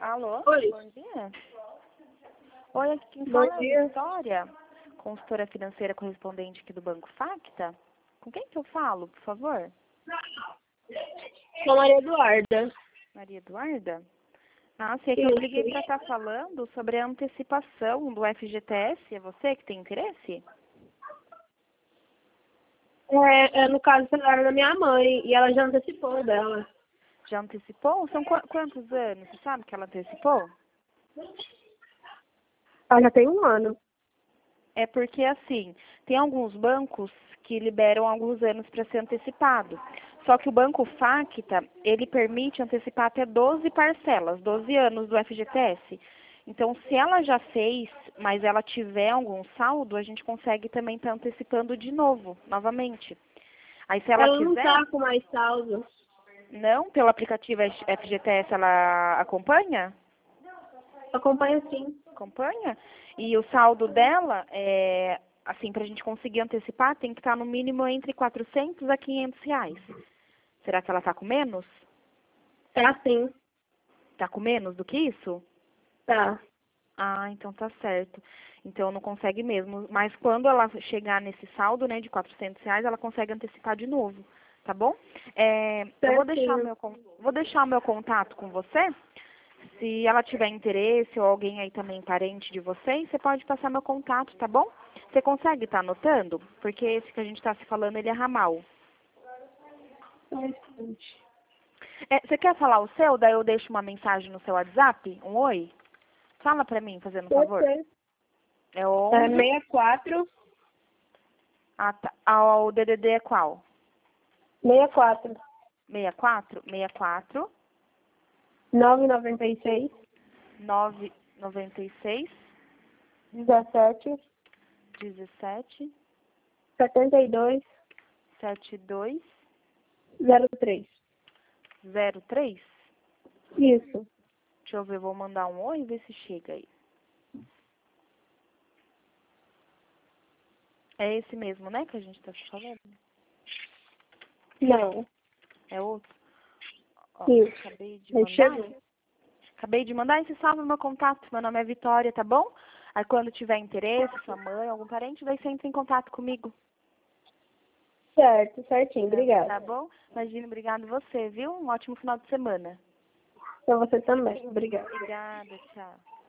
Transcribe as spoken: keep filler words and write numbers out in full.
Alô? Oi. Bom dia. Oi, aqui quem Bom fala é a dia. Vitória, consultora financeira correspondente aqui do Banco Facta. Com quem que eu falo, por favor? Sou Maria Eduarda. Maria Eduarda? Ah, sei que eu Isso. liguei para estar falando sobre a antecipação do F G T S. É você que tem interesse? É, é, no caso, o celular da minha mãe, e ela já antecipou dela. Já antecipou? São qu- quantos anos? Você sabe que ela antecipou? Ela já tem um ano. É porque, assim, tem alguns bancos que liberam alguns anos para ser antecipado. Só que o Banco Facta, ele permite antecipar até doze parcelas, doze anos do F G T S. Então, se ela já fez, mas ela tiver algum saldo, a gente consegue também estar antecipando de novo, novamente. Aí, se ela Ela não quiser, tá com mais saldo. não, pelo aplicativo F G T S ela acompanha? Acompanha sim. Acompanha? E o saldo dela, é, assim, para a gente conseguir antecipar, tem que estar no mínimo entre quatrocentos a quinhentos reais. Será que ela está com menos? Tá sim. Está com menos do que isso? Tá. Ah, então tá certo. Então não consegue mesmo. Mas quando ela chegar nesse saldo, né, de quatrocentos reais, ela consegue antecipar de novo, tá bom? É, eu vou deixar, Certinho. meu, con- vou deixar o meu contato com você. Se ela tiver interesse ou alguém aí também parente de vocês, você pode passar meu contato, tá bom? Você consegue estar anotando? Porque esse que a gente está se falando, ele é ramal. É, você quer falar o seu? Daí eu deixo uma mensagem no seu WhatsApp? Um oi? Fala pra mim, fazendo um Pode favor. ser. É É onze. seis quatro, Ah, tá. Ah, o D D D é qual? seis quatro, sessenta e quatro? sessenta e quatro, nove nove seis, nove nove seis, dezessete, dezessete, setenta e dois, setenta e dois, zero três. zero três? Isso. Deixa eu ver, vou mandar um oi e ver se chega aí. É esse mesmo, né, que a gente tá se falando? Não. É outro? Ó, Isso. acabei de Aí mandar. chegou. Acabei de mandar e você salva meu contato. Meu nome é Vitória, tá bom? Aí quando tiver interesse, sua mãe, algum parente, daí você entra em contato comigo. Certo, certinho. Tá, Obrigada. tá bom? Imagina, obrigado você, viu? Um ótimo final de semana. Pra você também. Obrigada. Obrigada, tchau.